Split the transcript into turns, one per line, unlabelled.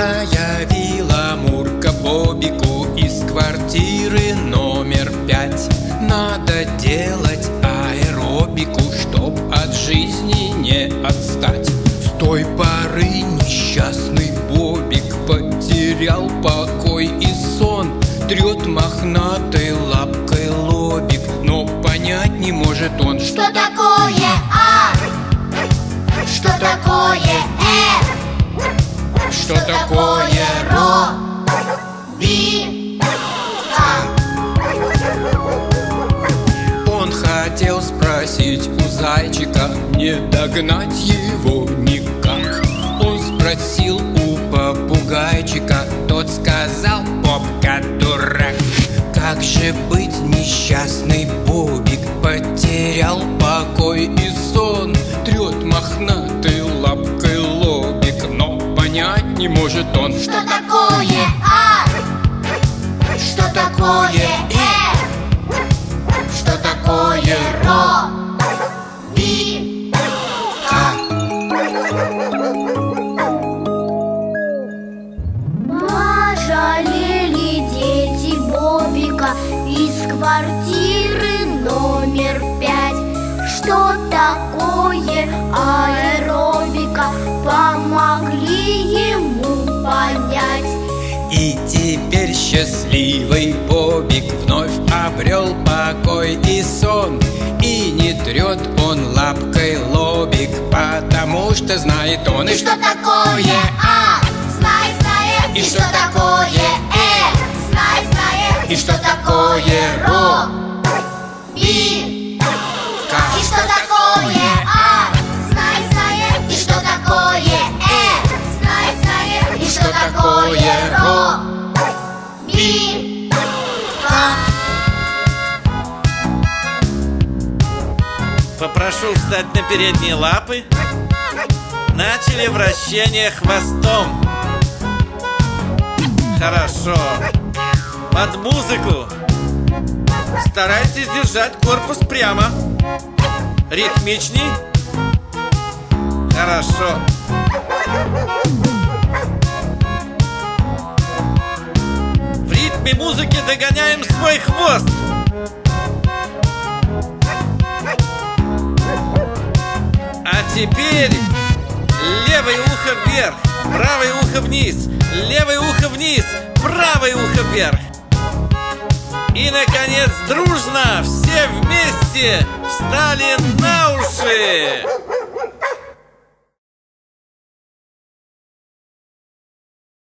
Заявила Мурка Бобику из квартиры номер 5: надо делать аэробику, чтоб от жизни не отстать. С той поры несчастный Бобик потерял покой и сон. Трет мохнатой лапкой лобик, но понять не может он,
что такое А, что такое
что такое
робика.
Он хотел спросить у зайчика, не догнать его никак. Он спросил у попугайчика, тот сказал: попка дурак. Как же быть, несчастный Бобик потерял покой и сон. Трет мохнатой лапкой лобик, но понять не может он,
что такое А, что такое что такое робика. Пожалели дети Бобика из квартиры номер 5. Что такое аэробика, помогли ему понять.
И теперь счастливый Бобик вновь обрел покой и сон. И не трет он лапкой лобик, потому что знает он,
И что такое А, знает,
и
что такое знает,
и что такое
робика. И что такое А, знает, и что такое знает, и что такое робика.
Попрошу встать на передние лапы. Начали вращение хвостом. Хорошо. Под музыку старайтесь держать корпус прямо. Ритмичней. Хорошо. В ритме музыки догоняем свой хвост. А теперь левое ухо вверх, правое ухо вниз, левое ухо вниз, правое ухо вверх. И, наконец, дружно все вместе встали на уши.